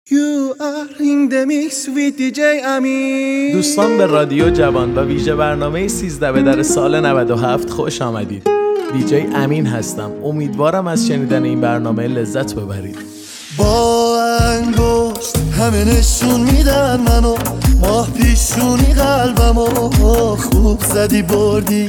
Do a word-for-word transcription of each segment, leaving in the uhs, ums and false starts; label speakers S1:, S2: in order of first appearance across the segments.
S1: You are in the mix with دی جی امین.
S2: دوستان به رادیو جوان و ویژه برنامه سیزده به در سال نود و هفت خوش آمدید. دی جی امین هستم. امیدوارم از شنیدن این برنامه لذت ببرید.
S3: با انگشت همه نشون میدن منو، ماه پیشونی قلبمو خوب زدی بردی.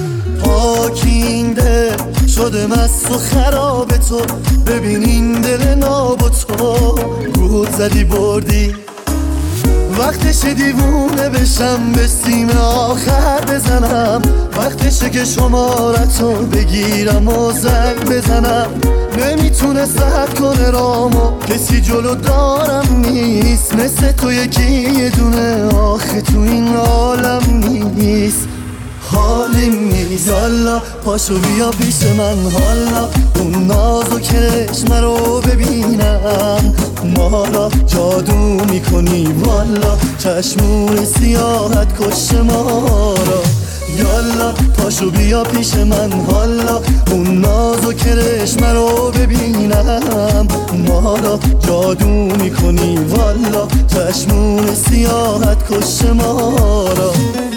S3: پاکینده شده مست و خراب تو، ببین این دل ناب تو گود زدی بردی. وقتشه دیوونه بشم به سیم آخر بزنم، وقتشه که شمارتو بگیرم و زنگ بزنم. نمیتونه صبر کنه رامو، کسی جلو دارم نیست مثل تو یکی یه دونه آخه تو این عالم نیست. حالی نیست حالا پاشو بیا پیش من، حالا اون ناز و کرشم رو ببینم. ما را جادو میکنی والا، چشمون سیاحت کش ما را. یالا پاشو بیا پیش من، حالا اون ناز و کرشم رو ببینم. ما را جادو میکنی والا، چشمون سیاحت کش ما را.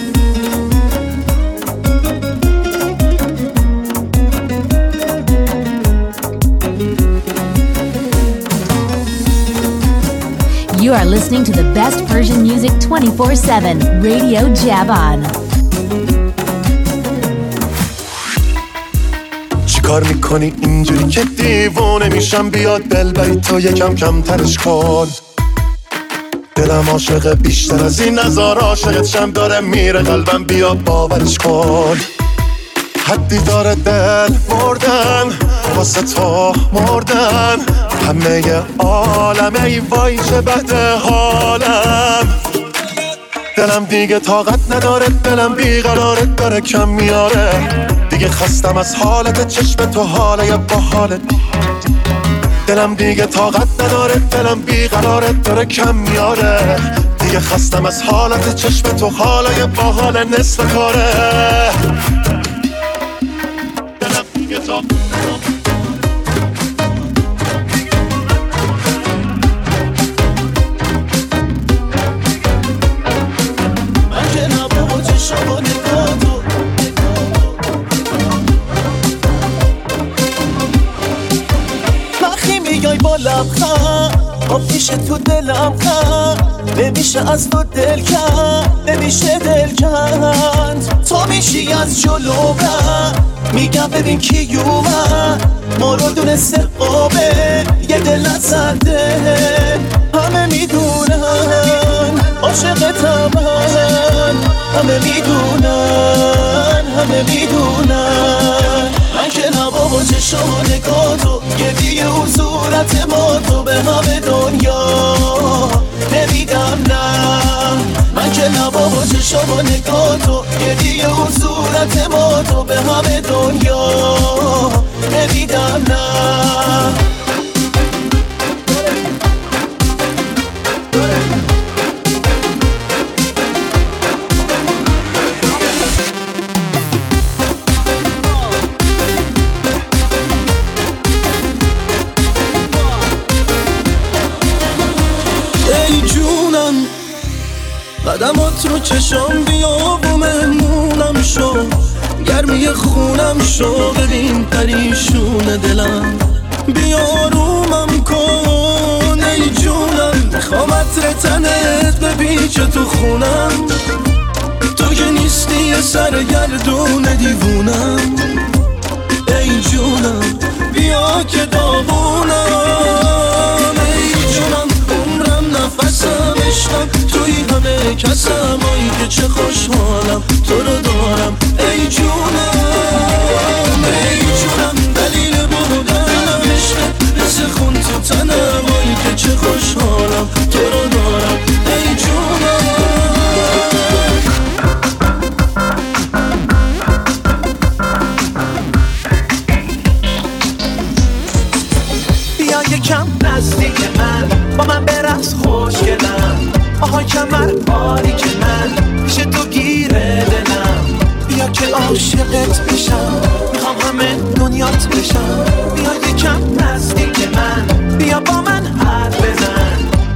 S4: You are listening to the best Persian music twenty-four seven, Radio Javan.
S5: چیکار میکنی اینجوری که دیوونه میشم؟ بیاد دلبری تو یکم کم ترش کن. دلم عاشق بیشتر از این نظر عاشقت شم، داره میره قلبم بیا باورش کن. حدی داره دل مردن واسه تو مردن، همه عالم ای وای چه بده حالم. دلم دیگه طاقت نداره، دلم بیقراره داره کم میاره. دیگه خستم از حالت چشم تو حاله با حالت. دلم دیگه طاقت نداره، دلم بیقراره داره کم میاره. دیگه خستم از حالت چشم تو حاله با حال نصف کاره. دلم دیگه طاقت
S6: لبخند میشه تو دلم خند، نمیشه از تو دل کند، نمیشه دل کند. تو میشی از جلو من، میگم ببین کی اومد. ما رو دونسته قابه یه دل نزده، همه میدونن عاشقتم من، همه میدونن همه میدونن. من که نبابا چشم و نگاتو گریه و صورت ما تو به همه دنیا نمیدم نه. من که نبابا چشم و نگاتو گریه و صورت ما تو به همه دنیا نمیدم نه.
S3: قدمات رو چشم بیا و مهمونم شو، گرمی خونم شو، ببین پریشون دلم بیا رومم کن. ای جونم میخوام عطر تنت بپیچه تو خونم، تو که نیستی یه سرگردون دیوونم. ای جونم بیا که داغونم، ای جونم عمرم نفسم عشقم توی همه کسم. آی که چه خوشحالم تو رو دارم ای جونم. ای جونم دلیل بودنم عشقت مثل خون تو تنم. آی که چه خوشحالم تو رو دارم ای جونم.
S6: بیا یکم نزدیک من، با من برقص خوشگلم. آهای کمر باری که من پیش تو گیره دلم. بیا که عاشقت بشم، میخوام همه دنیات بشم. بیا یکم نزدیک من، بیا با من حرف بزن.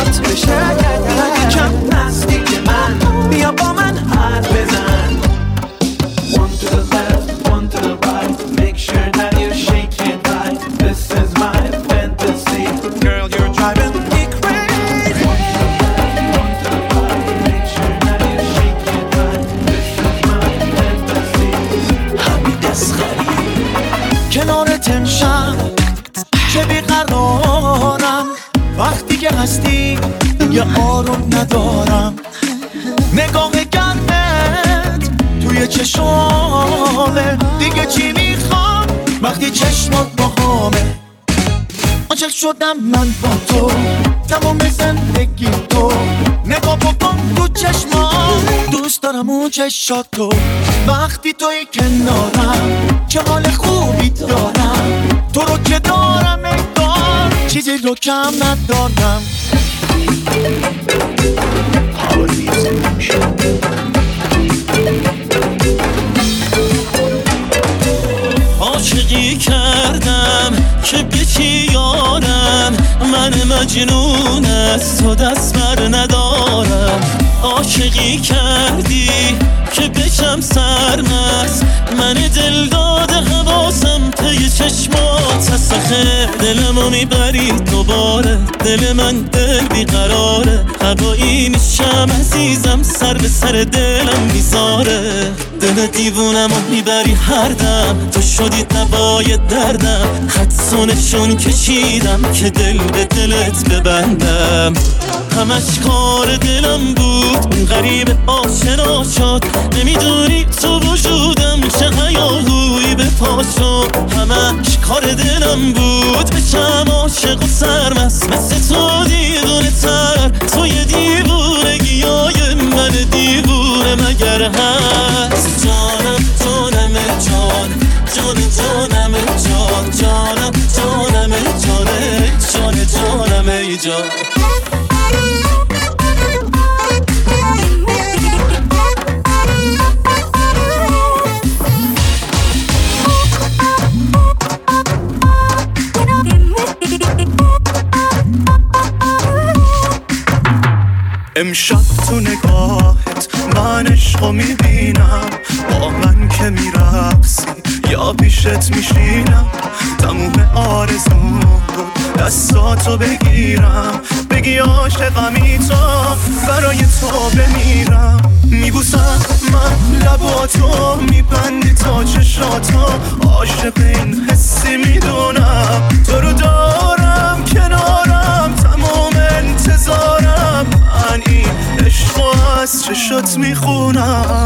S6: هات بشه. یکم نزدیک من بیا با من حرف بزن. One to the left, one to the right. Make sure that you're shaking right. This is my fantasy. Girl, you're driving me crazy. One to the left, one to the right. Make sure that you're shaking right. This is my fantasy. همین دستخری کنارت امشب چه بیقرارم. وقتی که هستی یه آروم ندارم. نگاه گرمت توی چشمامه. دیگه چی میخوام وقتی چشمات با همه. عاشق شدم من با تو تمام زندگی تو. نگاه بکن تو چشمام دوست دارم اون چشاتو. وقتی توی کنارم چه حال خوبی دارم. تو رو که دارم انگار چیزی رو کم ندارم. عاشقی کردم که بچی یارم. من مجنون از تو دست بر ندارم. عاشقی کردی که بشم سرمست. من دل داده حواسم پی چشمات هست. آخه دلمو میبری دوباره. دل من دل بیقراره. هوایی میشم عزیزم سر به سر دلم میذاره. دل دیوونمو میبری هر دم. تو شدی دوای دردم. حدسونشون کشیدم که دل به دلت ببندم. همش کار دلم بود اون غریب آشنا شد. نمیدونی تو وجودم چه هیاهویی به پا شد. همش کار دلم بود بشم عاشق و سرمست. مثل تو دیوونه تر توی دیوونگیای من دیوونه مگر هست. جانم جانم جان جان جانم جان جانم جانم جان جان جانم ای جان.
S3: امشب تو نگاهت من عشقو میبینم. با من که میرقصی یا پیشت میشینم. تموم آرزوم بود دستاتو بگیرم. بگی عاشقمی تو برای تو بمیرم. میبوسم من لباتو میبندی تا چشاتو. عاشق این حسی میدونم. تو رو دارم کنارم تمام انتظارم. من این عشقو از چشات میخونم.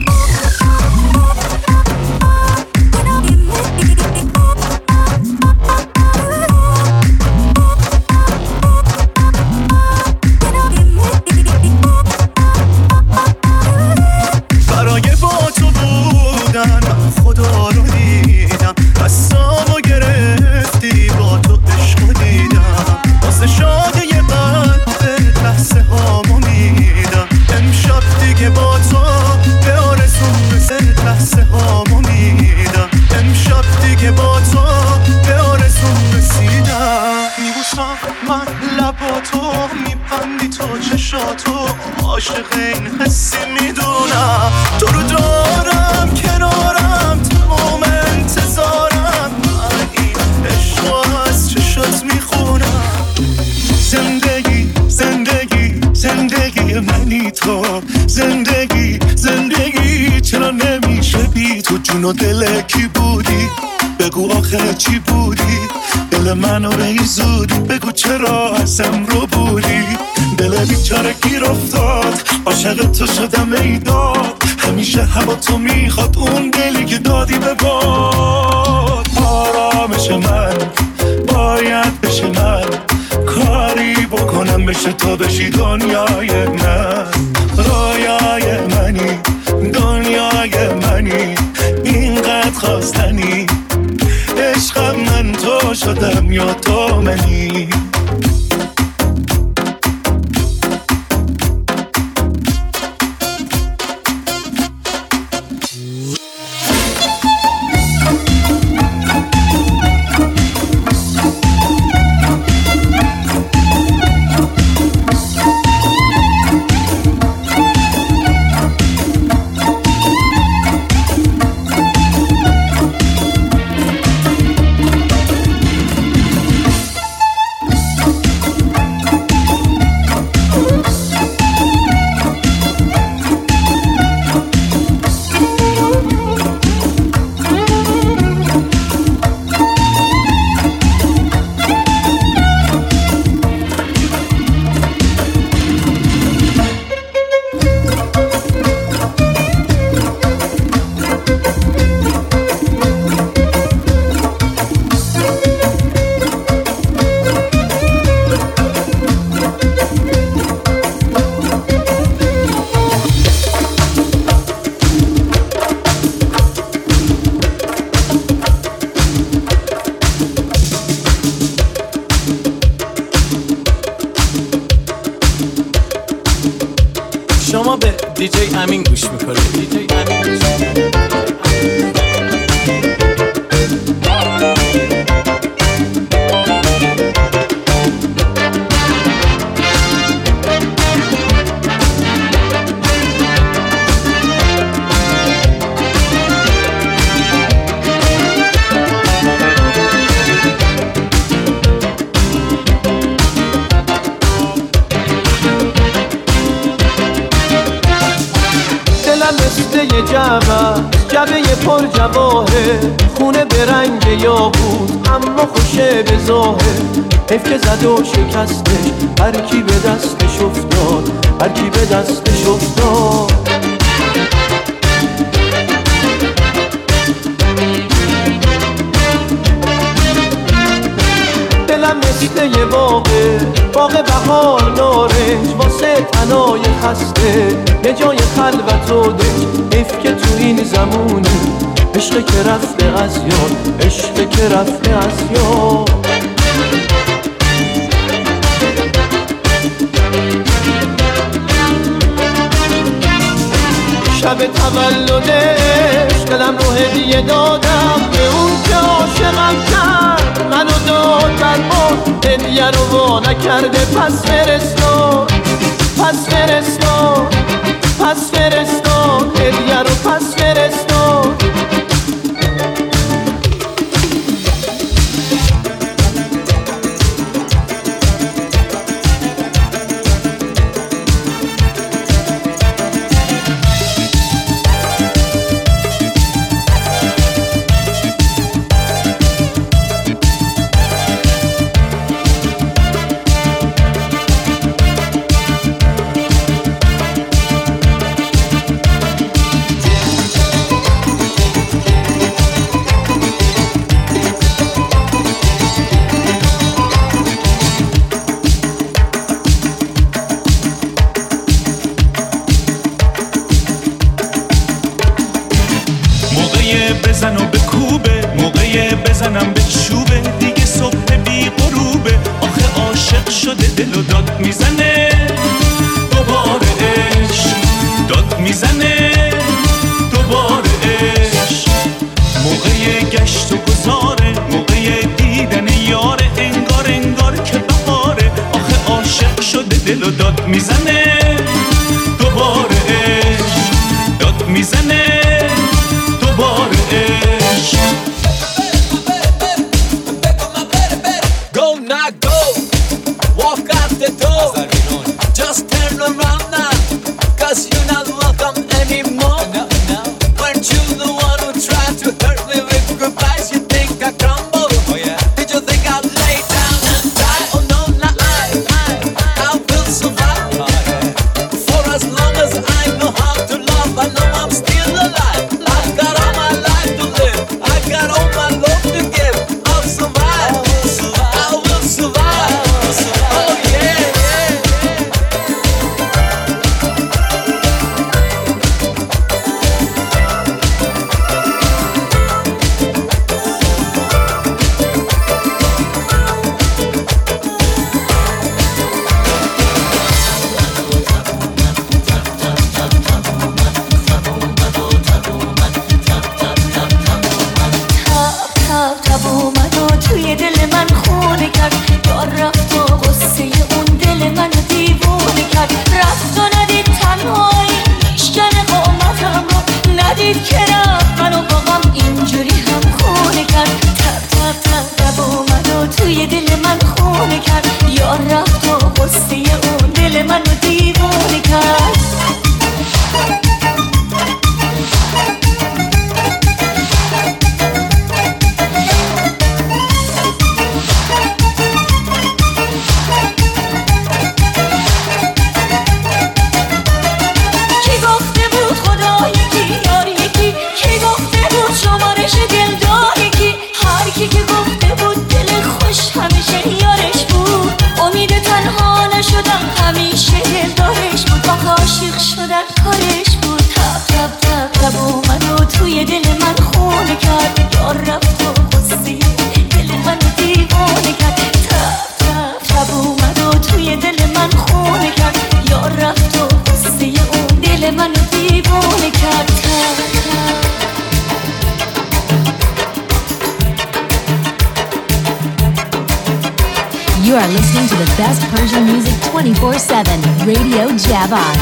S3: برای با تو بودن من خدا رو دیدم. دستامو گرفتی با تو عشقو دیدم. واسه شاده یه قلب لحظه هامو میدم. امشب دیگه با تو به آرزوم رسید. لحظه هامو میدم. امشب دیگه با تو به آرزوم رسیدم. میبوسم من لباتو میبندی تو چشاتو. عاشق این حسی میدونم. تو رو دارم کنارم تمام انتظارم. من این عشقو از چشات میخونم. زندگی زندگی زندگی منی تو. زندگی زندگی چرا نمیشه بی تو. جون و دل کی بودی بگو آخه چی بودی. دل منو به زودی بگو چرا ازم رو بودی. دل بیچاره گیر افتاد عاشق تو شدم ای داد. همیشه هوا تو میخواد اون دلی که دادی به باد. آرامش من باید بشه من. کاری بکنم بشه تو بشی دنیای من. رویای منی دنیای منی. اینقدر خواستنی عشقم من تو شدم یا تو منی.
S2: شما به دیجی امین گوش میکنید. دیجی امین گوش میکنید.
S6: مثل جعبه جعبه پر جواهر، خونه به رنگ یاقوت اما خوشه به ظاهر. حیف که زد و شکستش، هر کی به دستش افتاد، هر کی به دستش افتاد. دلم مثل یه باغه، باغ بهار نارنج، واسه تنای خسته یه جای خلوت و دنج. حیف که تو این زمونه عشق که رفته از یاد، عشق که رفته از یاد. شب تولدش دلم رو هدیه دادم به اون که عاشقم کرد، منو داد بر باد، هدیه رو وا نکرده. پس فرستاد، پس فرستاد، پس فرستاد، هدیه رو پس فرستاد.
S7: بزن و به کوبه، موقع بزنم به چوبه، دیگه صبح بی غروبه. آخه عاشق شده دل و داد میزنه، دوباره عشق داد میزنه، دوباره عشق. موقع گشت و گذاره، موقع دیدن یاره، انگار انگار که بهاره. آخه عاشق شده دل و داد میزنه، دوباره عشق داد میزنه، دوباره عشق.
S6: Go now go, walk out the door, just turn around now, cause you're not welcome anymore. Weren't you the one who tried to hurt me with goodbyes? You think I crumble? Oh yeah. Did you think I'd lay down and die? Oh no, not I, I, I will survive. For as long as I know how to love, I know I'm still alive. I've got all my life to live, I got all my love to give. I'll survive, I will survive. Oh yeah, yeah.
S8: تب تب اومد و توی دل من خونه کرد، یار رفت و غصه اون دل منو دیوونه کرد. رفت و ندید تنهایی میشکنه قامتم رو، ندید که رفت منو با غم اینجوری هم خونه کرد. تب تب تب تب اومد و توی دل من خونه کرد، یار رفت و غصه اون دل منو دیوونه کرد. کی گفته بود خدا یکی یار یکی، کی گفته بود شمارش دلدار یکی. هر کی که گفته بود دل خوش همیشه یارش بود، امید تنها نشدم همیشه دلدارش بود. آخه عاشق شدن کارش بود. تب تب تب تب اومد و توی دل من خونه کرد، یار رفت و غصه دل منو دیوانه کرد. تب تب تب اومد و توی دل من خونه کرد، یار رفت و غصه اون
S4: twenty-four seven. Radio Javan.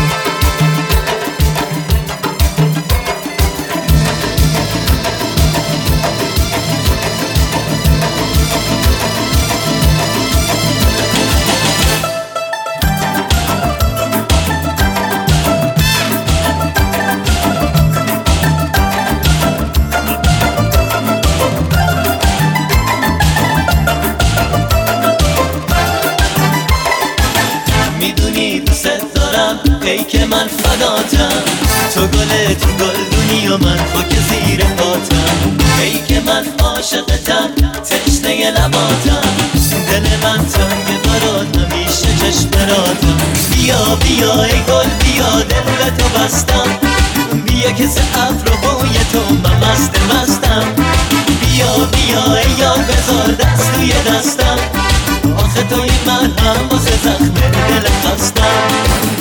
S6: ای که من فداتم، تو گل تو گلدونی و من خاک زیر پاتم. ای که من عاشقتم، تشنه لباتم. دل من تنگ برات، همیشه چشم براتم. بیا بیا ای گل بیا، دل تو بستم. بیا که سقف رو بوی تو من مست مستم. بیا بیا ای یار بذار دست توی دستم. آخه توی من هم واسه زخم دل خستم.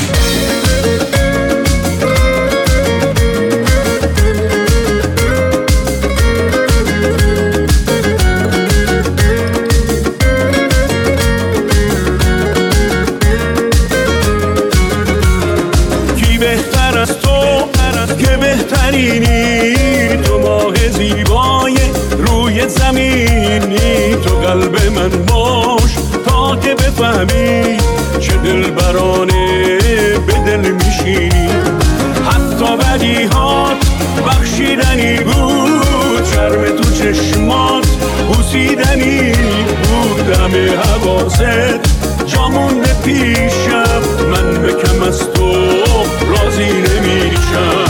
S9: بهترینی تو ماه زیبای روی زمینی، تو قلب من باش تا که بفهمی چه دلبرانه به دل میشینی. حتی بدیهات بخشیدنی بود، شرم تو چشمات بوسیدنی بود. همه حواست جامونده پیشم، من به کم از تو راضی نمیشم.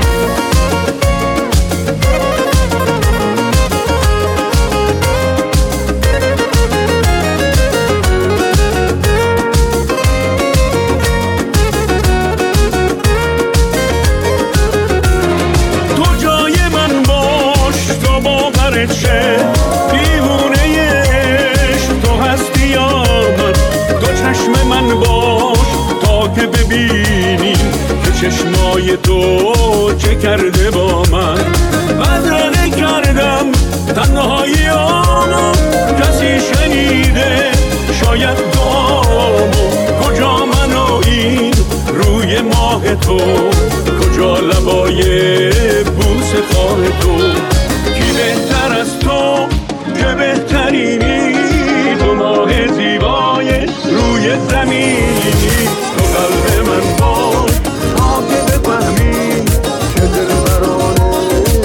S9: چشمای تو چه کرده با من، بدرنه کردم تنهایی آمو. کسی شنیده شاید دعامو، کجا من و این روی ماه تو، کجا لبای بوس خواه تو. کی بهتر از تو که بهترینی، تو ماه زیبای روی زمینی. تو قلب من باش که بفهمی که دل برانه.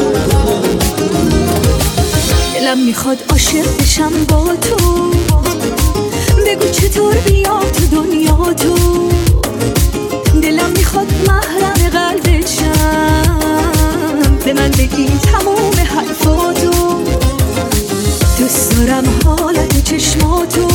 S8: دلم میخواد عاشق بشم با تو، بگو چطور بیام تو دنیا تو. دلم میخواد محرم قلبت شم، به من بگی تموم حرفاتو. دوست دارم حالت چشماتو،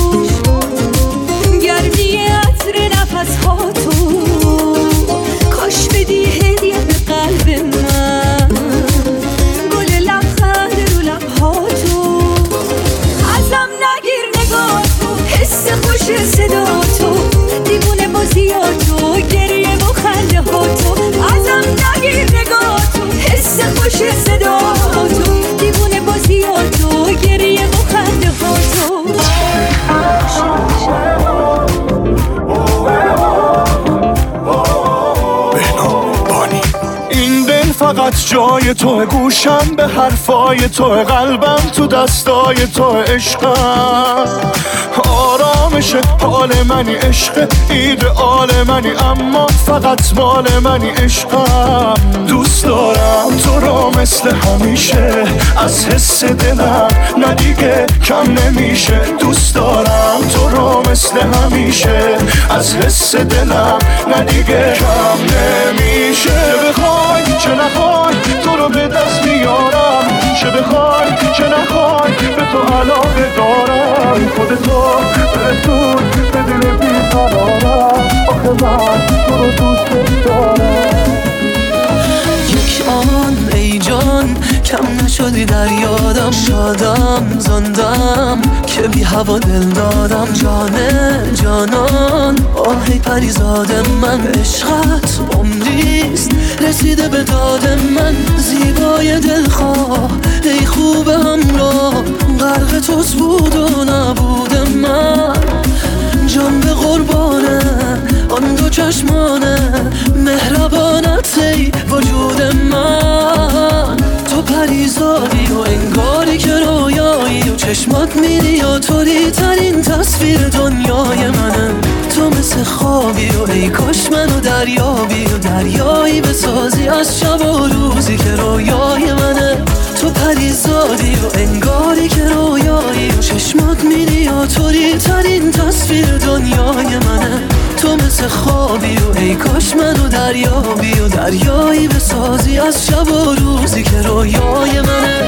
S8: گرمی عطر نفسهاتو. کاش بدی هدیه به قلب من، گل لبخند رو لبهاتو. ازم نگیر نگاهتو، حس خوش صداتو. دیوونه بازیاتو، گریه و خنده هاتو. ازم نگیر نگاهتو، حس خوش صداتو. دیوونه بازیاتو، گریه و خنده هاتو.
S5: فقط جای تو، گوشم به حرفای تو، قلبم تو دستای تو. عشقم آرامش حال منی، عشق ایدئال منی، اما فقط مال منی. عشقم دوست دارم تو رو مثل همیشه، از حس دلم نه دیگه کم نمیشه. دوست دارم تو رو مثل همیشه، از حس دلم نه دیگه کم نمیشه. چه بخوای چه نخوای تو رو به دست میارم، چه بخوای چه نخوای به تو علاقه دارم. خودتو برسون به دل بی‌قرارم، آخه من تو رو دوست دارم.
S6: یک آن ای جان کم نشدی در یادم، شادم زندم که بی هوا دل دادم. جانه جانان آهی پریزاد من، عشقت عمریست رسیده به داد من. زیبای دلخواه ای خوب همراه، غرق توست بود و نبود من.
S3: جان به قربانه آن دو چشمانه مهربانت ای وجود من. تو پریزادی و انگاری که رویایی و چشمات میری یا طوری ترین تصویر دنیای منه. تو مثل خوابی و ای کاش منو دریابی و دریایی بسازی از شب و روزی که رویای منه. تو پریزادی و انگاری که رویایی و چشمات میری یا طوری ترین تصویر دنیای منه. تو مثل خوابی و ای کاش منو دریابی و دریایی بسازی از شب و روزی که رویای منه.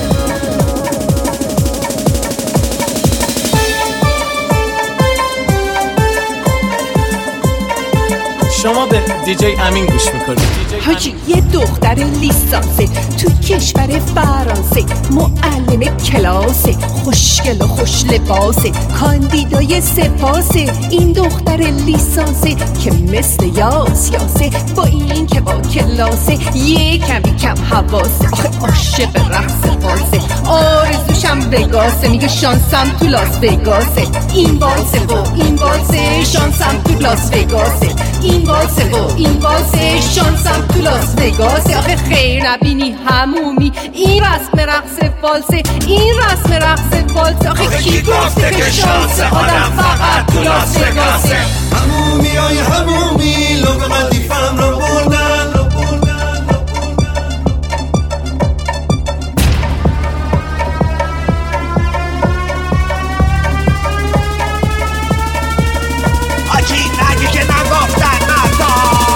S2: شما به دیجی امین گوش میکنید.
S10: حاجی یه دختر لیسانسه تو کشور فرانسه، معلم کلاسه، خوشگل و خوش لباسه، کاندیدای سپاسه. این دختر لیسانسه که مثل یاسیاسه، با این که با کلاسه یه کمی کم حواسه. آخه عاشق رقص فارسه، آرزوشم وگاسه، میگه شانسم تو لاس وگاسه. این والسه و این والسه، شانسم تو لاس وگاسه. این والسه و این والسه، شانسم تو لاس وگاسه. آخه خیر نبینی همومی، این رسم رقص فالسه، این رسم رقص فالسه. آخه کی گفته که شانس آدم فقط تو لاس وگاسه؟
S1: همومی های همومی لب قدیفم رو بردن.
S6: آجی نگی که نگفتن مردا.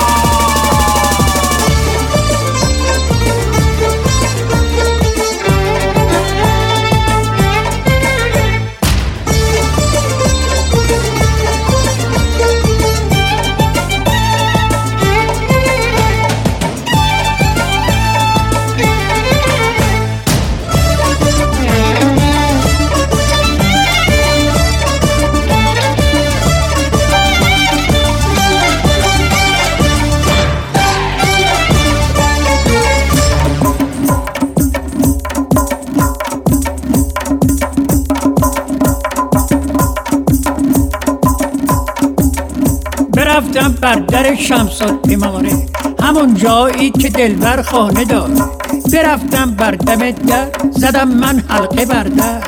S11: رفتم بر در شمس العماره، همون جایی که دلبر خانه داره. برفتم بر دم در، زدم من حلقه بر در.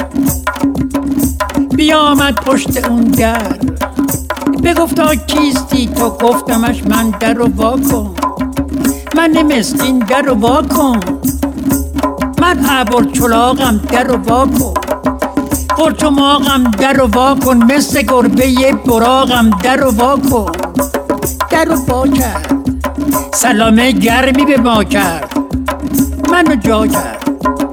S11: بیامد پشت اون در، بگفتا کیستی تو؟ گفتمش من در رو وا کن، من مسکین در رو وا کن، من عبر چلاغم در رو وا کن، قرچماغم در رو وا کن، مثل گربه براغم در رو وا کن. در رو وا کرد، سلامه گرمی به ما کرد، منو جا کرد.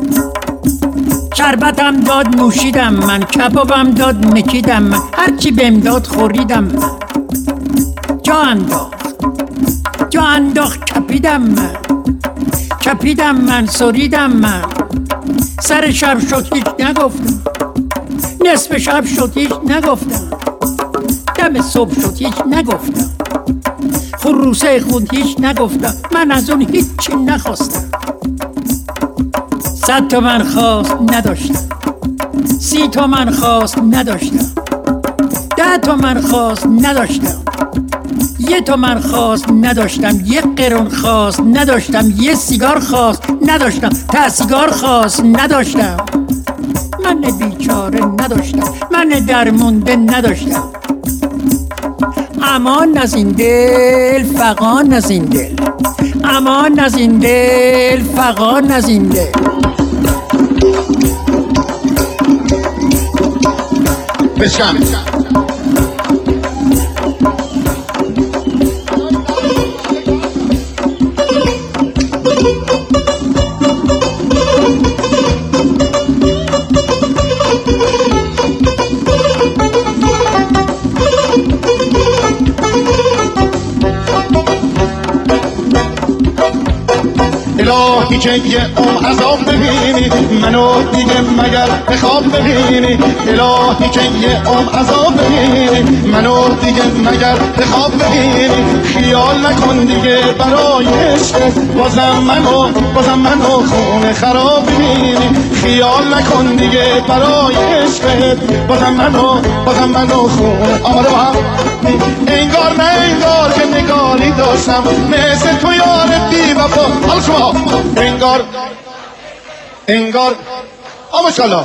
S11: شربتم داد نوشیدم من، کبابم داد مکیدم من، هرچی بهم داد خوریدم من. جا انداخت جا انداخت کپیدم من، کپیدم من، سریدم من. سر شب شد هیچ نگفتم، نصف شب شد هیچ نگفتم، دم صبح شد هیچ نگفتم، خروسه خود هیچ نگفتم. من از اون هیچی نخواستم. صد تومن خواست نداشتم، سی تومن خواست نداشتم، ده تومن خواست نداشتم، یه تومن خواست نداشتم، یه قرون خواست نداشتم، یه سیگار خواست نداشتم، تا سیگار خواست نداشتم. من بیچاره نداشتم، من درمونده نداشتم. امان از این دل، فغان از این دل، امان از این دل، فغان از این دل.
S5: بشم الهی که یه عمر عذاب ببینی منو دیگه مگر به خواب ببینی الهی که یه عمر عذاب ببینی منو دیگه مگر به خواب ببینی خیال نکن دیگه برای عشقت بازم منو بازم منو خونه خراب ببینی خیال نکن دیگه برای عشقت بازم منو بازم منو خونه آماده با هم انگار نه انگار که نگاری داشتم مثل تو یار بی وفا حالا شما انگار انگار آماشالله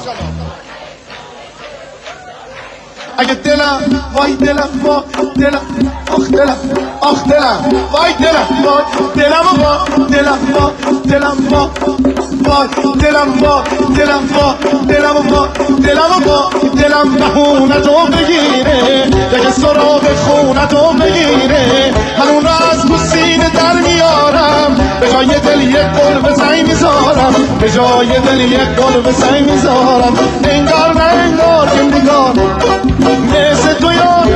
S5: اگه دلم وای دلم وای دلم آخ دلم آخ دلم وای دلم وای دلم وای دلم وای دلم وای وای دلم وای دلم وای دلم وای دلم وای دلم بهونتو بگیره دیگه سراغ خونتو بگیره من اون را از تو سینه در میارم به جای دل یک گل به سنگ میذارم به جای دل یک گل به سنگ میذارم انگار نه انگار که نگار مثل تو یار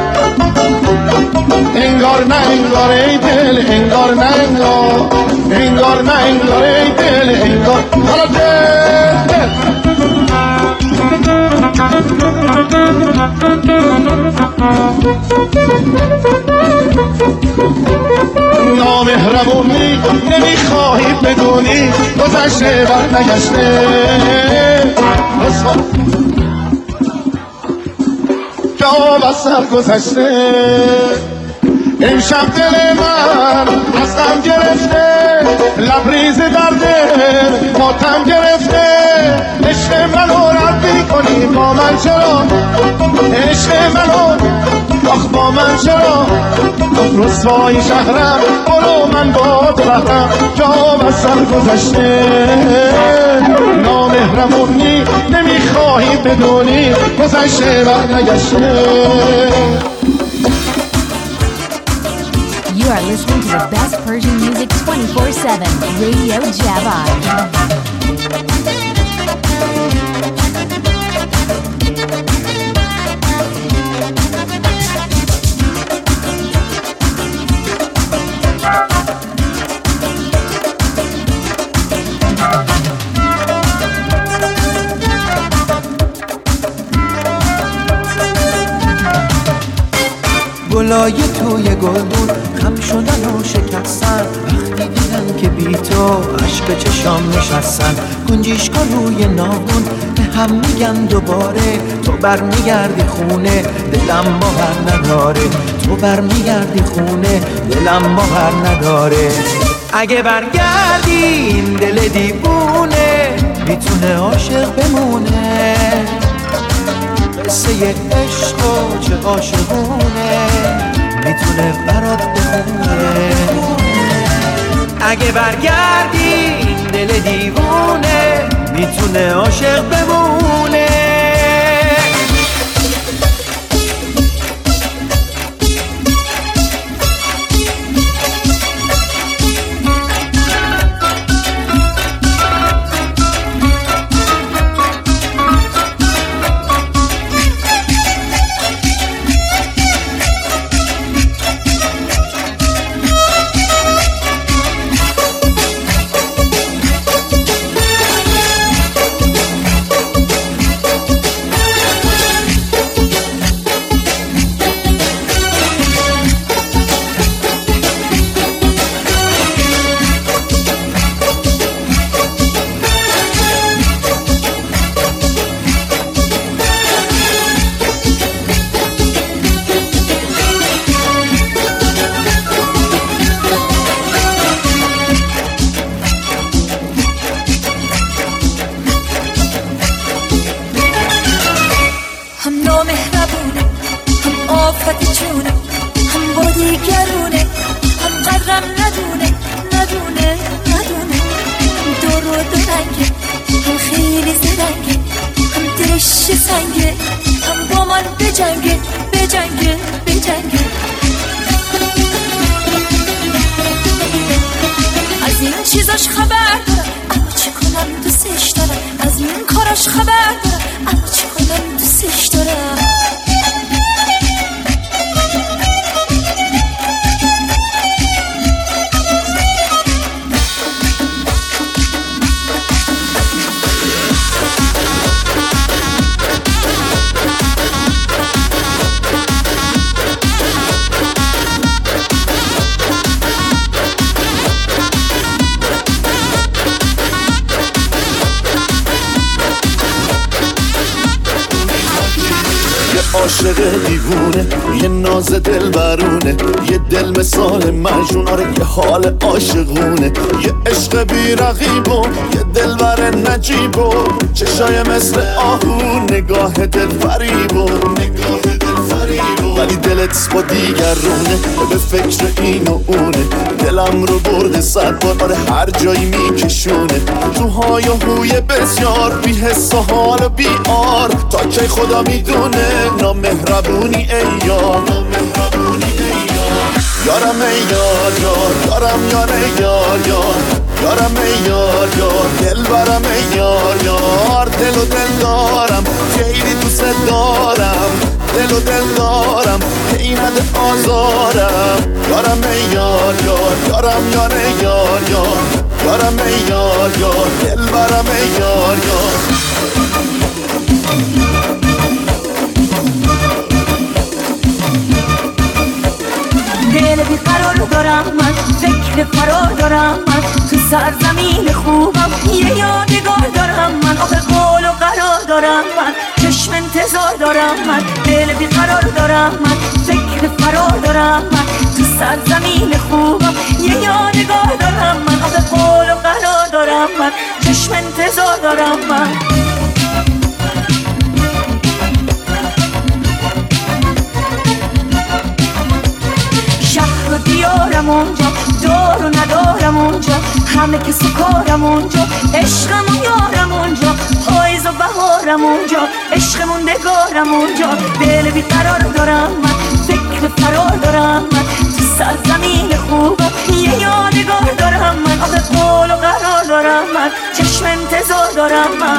S5: انگار نه انگار ای دل انگار نه انگار انگار نه انگار ای دل انگار حالا دل دل نامهربونی نمیخواهی بدونی گذشته بر نگشته که آب از سر گذشته امشب دل من از غم گرفته لبریز درده ماتم گرفته عشق منو رد میکنی با من چرا عشق منو آخ با من چرا رسوای شهرم برو من با تو رفتم که آب از سر گذشته نامهربونی نمیخواهی بدونی گذشته بر نگشته.
S4: You are listening to the best Persian music twenty-four seven, Radio Javan.
S6: گلای توی گلدون خم شدن و شکستن وقتی دیدن که بی تو عشق چشام نشستن گنجیشکا روی ناخن به هم میگن دوباره تو برمیگردی خونه دلم باور نداره تو برمیگردی خونه دلم باور نداره اگه برگردی این دل دیوونه میتونه عاشق بمونه قصه عشق و چه عاشقونه میتونه برات بخونه اگه برگردی این دل دیوونه میتونه عاشق بمونه
S3: عاشق دیوونه، یه ناز دل برونه، یه دل مثال مجنون، آره یه حال عاشقونه، یه عشق بی رقیب و یه دل بر نجیب و چشای مثل آهو، نگاه دل فریب و نگاه دل فریب و ولی دلت با دیگرونه، به فکر این و اونه، دلم رو برده صد بار، آره هر جایی میکشونه، روهای و هوی بسیار بی حس و حال و بی آر، تا که خدا میدونه نامهربونی ای یار، نامهربونی ای یار، یارم ای یار یار، یارم یار ای یار یار، یارم ای یار یار، دل برم ای یار یار، دل و دل دارم خیلی دوست دارم، دل و دل دارم ای نده آزارم، یارم ای یار یار، یارم یار ای یار یار، یارم ای یار یار، دل برم ای یار یار.
S8: دل بیقرار دارم من، فکر فرار دارم من، تو سرزمین خوبم یه یادگار دارم من، آخه قول و قرار دارم من، چشم انتظار دارم من، دل بیقرار دارم من، فکر فرار دارم من، تو سرزمین خوبم یه یادگار دارم من، آخه قول و قرار دارم من، چشم انتظار دارم من. دیارم اونجا، دار و ندارم اونجا، همه که سکارم اونجا، عشقم و یارم اونجا، پاییز و بهارم اونجا، عشق موندگارم اونجا، دل بیقرار دارم من، فکر فرار دارم من، تو سرزمین خوبم یه یادگار دارم من، آخه قول و قرار دارم من، چشم انتظار دارم من.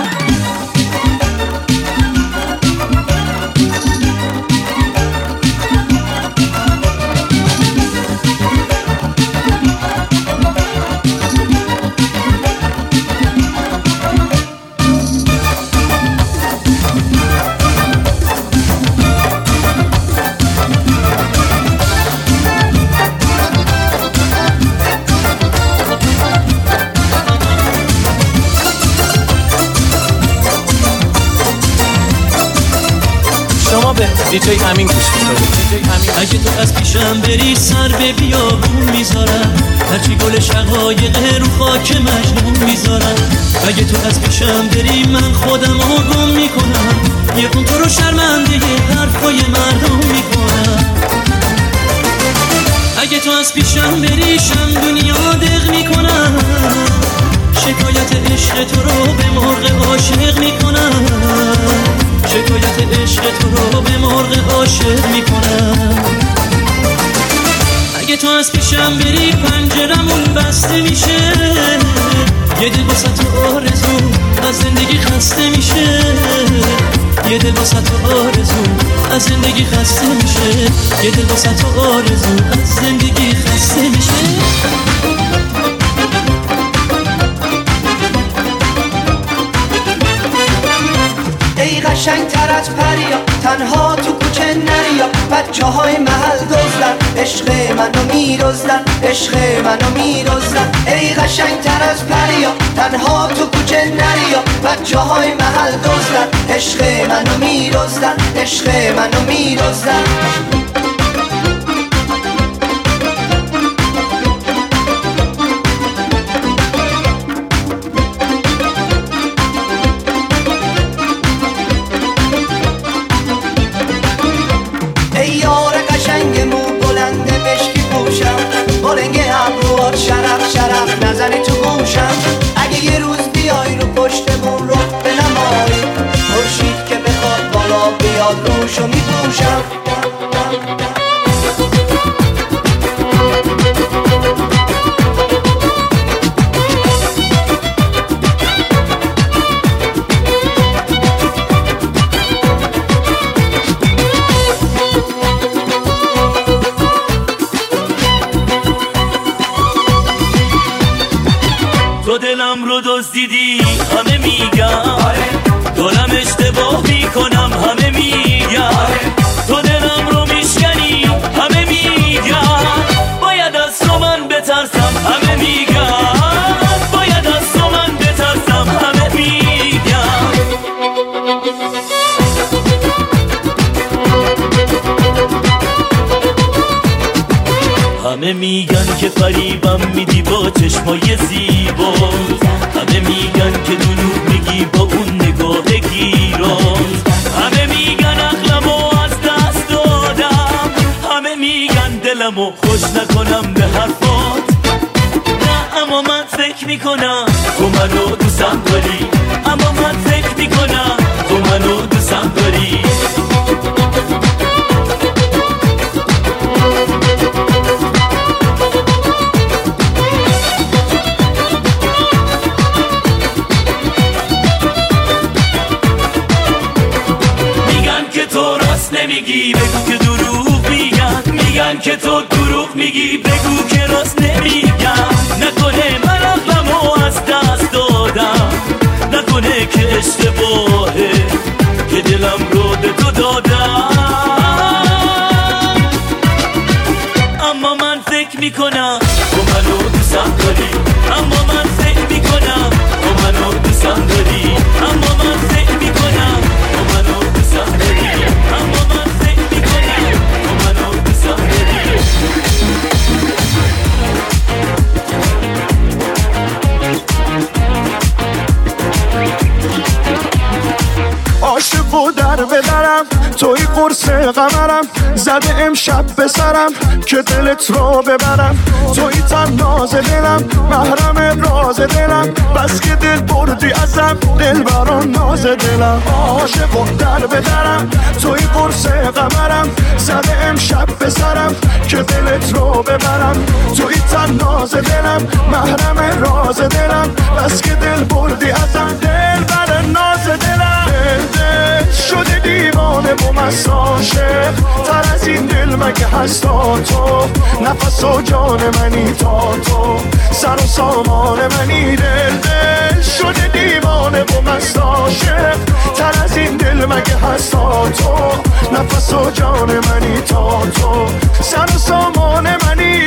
S2: دیجی امین گوش می‌کنی.
S12: اگه تو از پیشم بری سر به بیابون میذارم، هرچی گل شقایق رو خاک مجنون میذارم. اگه تو از پیشم بری من خودم رو گم میکنم، یه کن تو رو شرمنده حرفای مردم میکنم. اگه تو از پیشم بری شم دنیا دق میکنم، شکایت عشق تو رو به مرغ عاشق میکنم، شکایت عشق تو رو به مرغ عاشق میکنم. اگه تو از پیشم بری پنجرمون بسته میشه، یه دل واسه تو آرزو از زندگی خسته میشه، یه دل واسه تو آرزو از زندگی خسته میشه، یه دل واسه تو آرزو از زندگی خسته میشه.
S13: ای قشنگ تر از پریا، تنها تو کوچه نریا، بچه های محل دزدن، عشق منو میرزدن، عشق منو میرزدن. ای قشنگ تر از پریا، تنها تو کوچه نریا، بچه های محل دزدن، عشق منو میرزدن، عشق منو میرزدن. شرف شرف نزنی تو گوشم، اگه یه روز بیای رو پشتمون رو بنمایی، خورشید که بخواد بالا بیاد روشو میپوشم.
S12: دلم رو دزدیدی همه میگم، دلم اشتباه میکنم همه میگم، تو دلم رو میشکنی همه میگم، باید از تو من بترسم همه میگم، باید از تو من بترسم همه میگم. همه میگن که فریبم میدی با چشمای زیبا، همه میگن که دروغ میگی با اون نگاه گیران، همه میگن عقلمو از دست دادم، همه میگن دلمو خوش نکنم به حرفات. نه اما من فکر میکنم تو منو دوستم داری، اما من فکر میکنم تو منو دوستم داری. نمیگی بگو که دروغ میگن، میگن که تو دروغ میگی بگو که راست نمیگن. نکنه من عقلمو از دست دادم، نکنه که اشتباهه که دلم رو به تو دادم. اما من فکر میکنم تو منو دوستم داری، اما من فکر میکنم تو منو دوستم داری، اما من فکر میکنم تو منو دوستم داری، اما من فکر میکنم تو منو دوستم داری.
S14: عاشق و در بدرم توی قرص قمرم، زده امشب به سرم که دلت رو ببرم. توی تن ناز دلم محرم راز دلم، بس که دل بردی ازم دل بران ناز دلم. عاشق و در بدرم توی قرص قمرم، زده امشب به سرم که دلت رو ببرم. توی تن ناز دلم محرم راز دلم، بس که دل بردی ازم دل بران ناز دلم. دل دل شده دیوانه و مست عاشق، تر از این دل مگه هستا تو؟ نفس و جان منی تا تو، سر و سامان منی. دل دل شده دیوانه و مست عاشق، تر از این دل مگه هستا تو؟ نفس و جان منی تا تو، سر و سامان منی.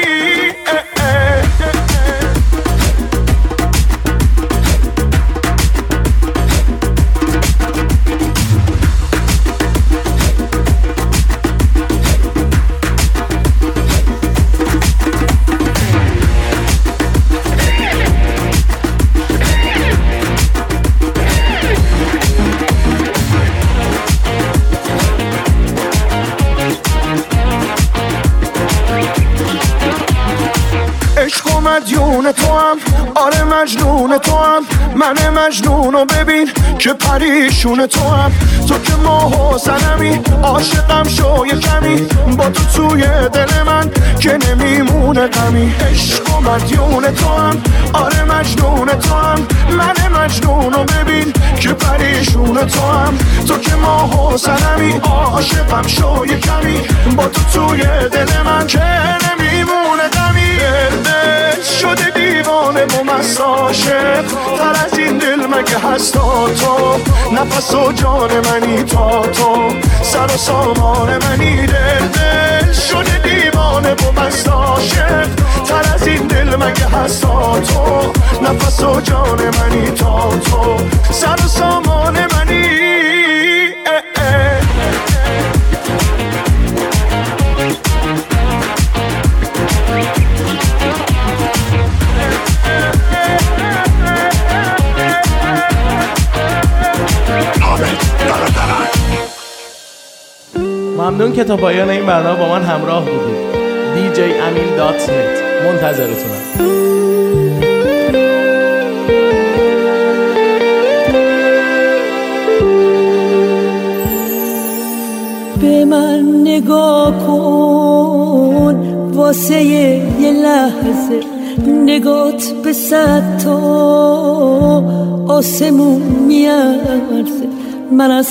S14: مدیون تو هم، آره مجنون تو هم، من مجنونو ببین که پریشون تو هم. تو که ماه و سنمی عاشقم شو یه کمی، با تو توی دل من که نمیمونه غمی. عشق و مدیون تو هم، آره مجنون تو هم، من مجنونو ببین که پریشون تو هم. تو که ماه و سنمی عاشقم شو یه کمی، با تو توی دل من که نمیمونه غمی. شده دیوانه و مست عاشق، تر از این دل مگه هستا تو؟ نفس و جان منی تا تو، سر و سامان منی. دل دل شده دیوانه و مست عاشق، تر از این دل مگه هستا تو؟ نفس و جان منی تا تو، سر و سامان منی. اه اه.
S2: ممنون که تا پایان این برنامه با من همراه بودید. دی جی امین دات نت منتظرتونم.
S15: به من نگاه کن واسه یه لحظه، نگات به صد تا آسمون میارزه. من از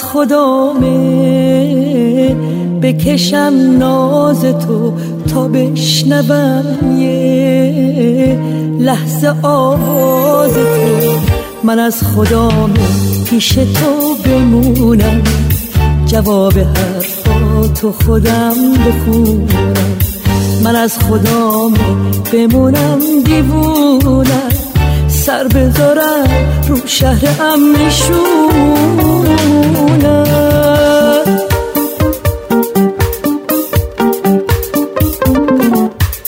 S15: خدامه بکشم ناز تو تا بشنوم یه لحظه آواز تو. من از خدامه پیش تو بمونم، جواب حرفاتو خودم بخونم. من از خدامه بمونم دیوونم، سر بذارم رو شهر امنشونم.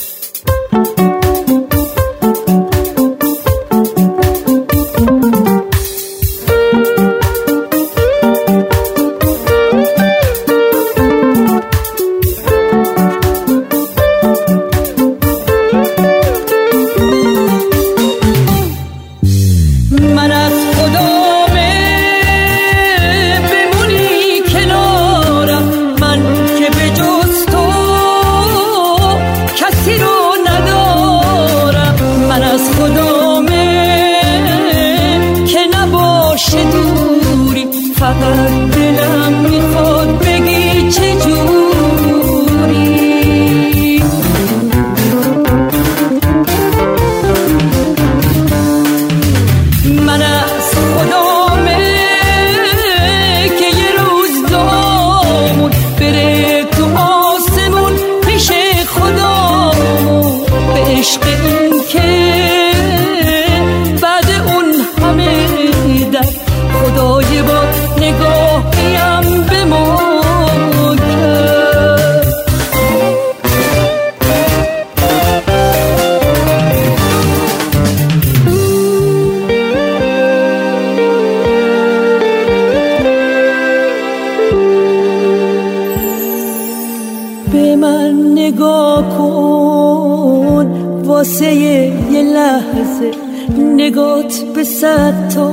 S15: نگاه کن واسه یه لحظه نگات به صد تا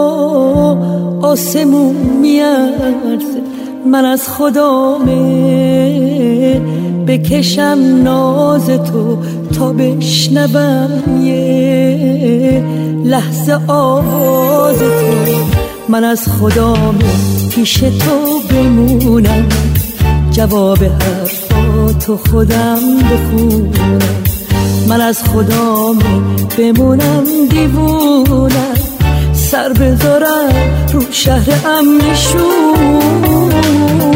S15: آسمون میارزه من از خدامه بکشم ناز تو تا بشنوم یه لحظه آواز تو من از خدامه پیش تو بمونم جواب حرفاتو خودم بخونم من از خدامه بمونم دیوونم سر بذارم رو شهر امنشون